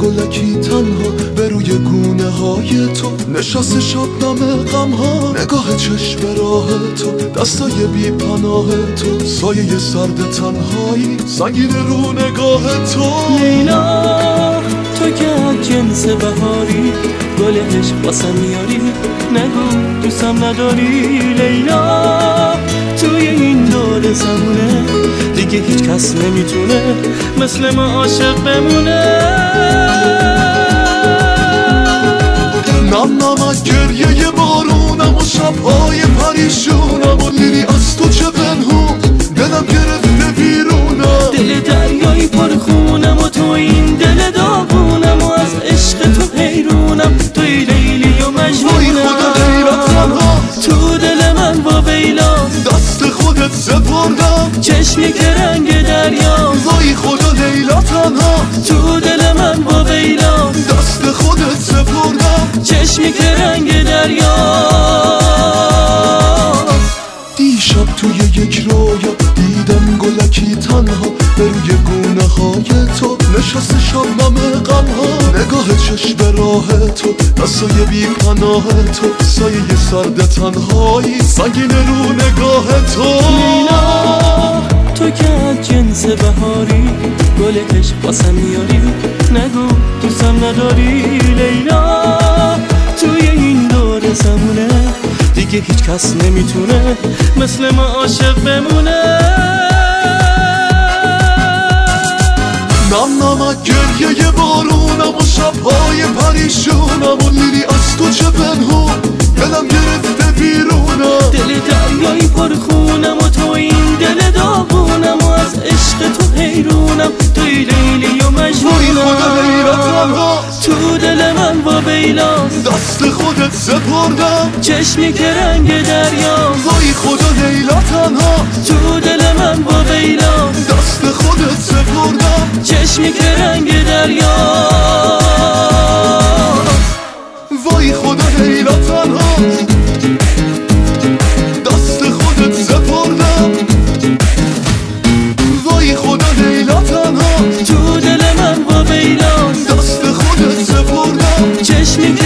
گلکی تنها به روی گونه های تو، نشست شبنم غم ها، نگاه چشم راه تو، دستای بی پناه تو، سایه سرد تنهایی سنگین رو نگاه تو. لیلا تو که از جنس بهاری، گل عشق واسم میاری، نگو دوستم نداری. لیلا توی این دور زمونه دیگه هیچ کس نمیتونه مثل ما عاشق بمونه. نم نمک گریه بارونم و شبهای پریشونم و لیلی از تو چه پنهون، دلم گرفته بیرونم. دل دریایی پر خونم و تو این دل داغونم و از عشق تو حیرونم. توی لیلی و مجنونم. وای خدا حیرت تنها تو دل من با ویلا، دست خودت سپردم. چشمی که رنگ دریا. وای خدا لیلا تنها تو دل من با ویلا، دست خودت سپردم. چشمی که رنگ دریا. دیشب توی یک رویا دیدم گلکی تنها به روی گونه های تو، نشست شبنم غم ها، نگاه چشم راه تو، دستای بی پناه تو، سایه سرد تنهایی سنگین رو نگاه تو. لیلا تو که از جنس بهاری، گل عشق واسم میاری، نگو دوستم نداری. لیلا توی این دور زمونه دیگه هیچ کس نمیتونه مثل ما عاشق بمونه. نم نمک گریه بارونم و شبهای پریشونم و لیلی از تو چه پنهون، دلم گرفته بیرونم. دل دریایی پر خونم و تو این دل داغونم و از عشق تو حیرونم. توی لیلی و مجنونم. وای خدا حیرت تنها تو دل من با ویلا، دست خودت سپردم. چشمی که رنگ دریا. وای خدا لیلا تنها تو دل من با ویلا، دست خودت سپردم. چشمی که رنگ دریا. وای خدا لیلا تنها دست خودت سپردم. وای خدا لیلا تنها تو دل من با ویلا، دست خودت سپردم. چشمی